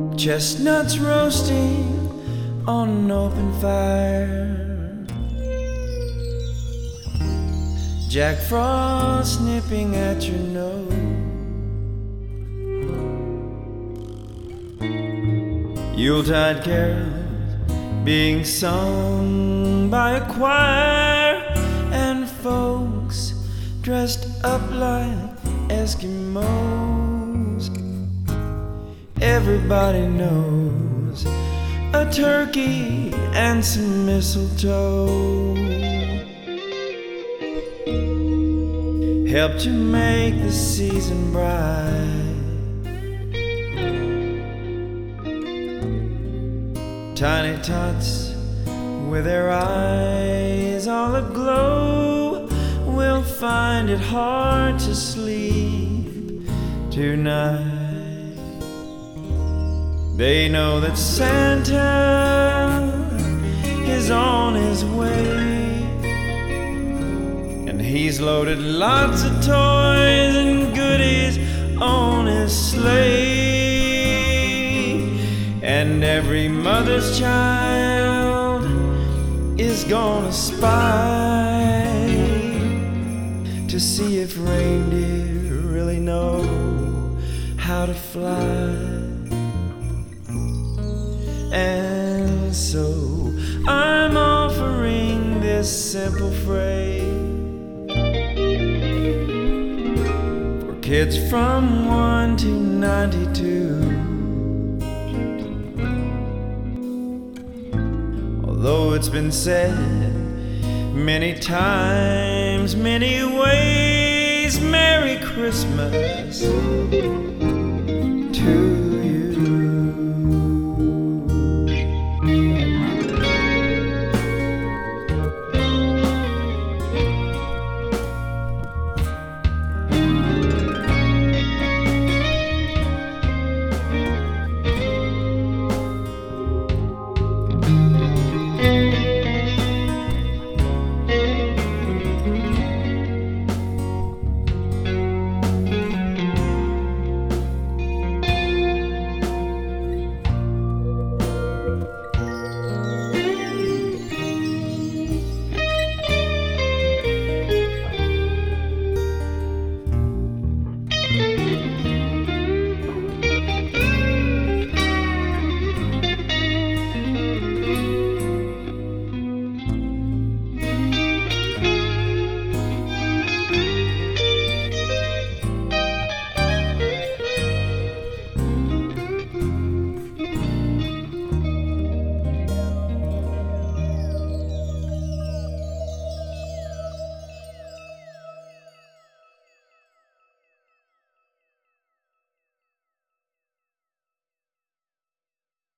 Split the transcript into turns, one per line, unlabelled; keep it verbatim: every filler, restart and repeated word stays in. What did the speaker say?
Chestnuts roasting on an open fire, Jack Frost nipping at your nose, Yuletide carols being sung by a choir, and folks dressed up like Eskimos. Everybody knows a turkey and some mistletoe help to make the season bright. Tiny tots with their eyes all aglow will find it hard to sleep tonight. They know that Santa is on his way, and he's loaded lots of toys and goodies on his sleigh. And every mother's child is gonna spy to see if reindeer really know how to fly. And so I'm offering this simple phrase for kids from one to ninety-two. Although it's been said many times, many ways, Merry Christmas to